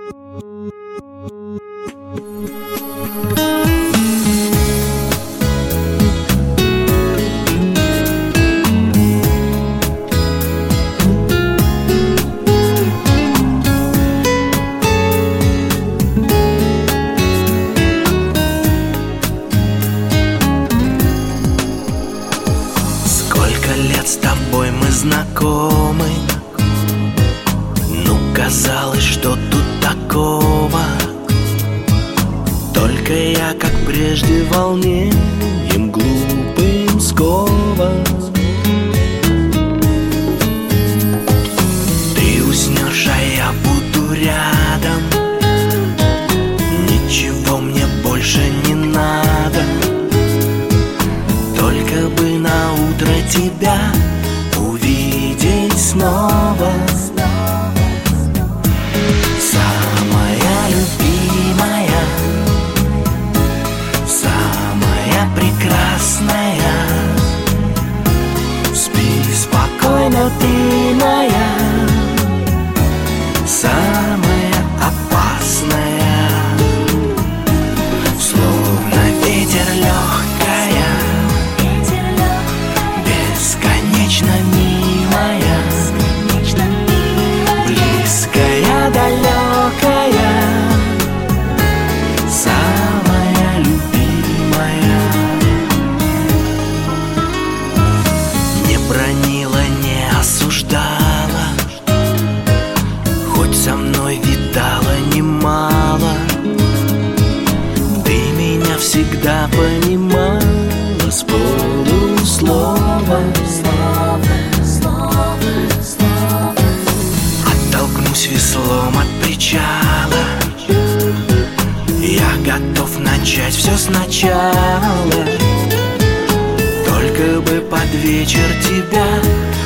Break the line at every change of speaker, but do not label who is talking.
С тобой мы знакомы, ну казалось, что тут такого. Только я, как прежде, волнением глупым скован. Ты уснешь, а я буду рядом. Ничего мне больше не надо, только бы на утро тебя увидеть снова. Самая любимая, самая прекрасная, спи спокойно, ты моя. Самая опасная, словно ветер легкая, бесконечно милая, близкая, далекая, самая любимая. Не бранила, не осуждала, хоть со мной видала немало. Ты меня всегда понимала с полуслова. Оттолкнусь веслом от причала, я готов начать все сначала. Только бы под вечер тебя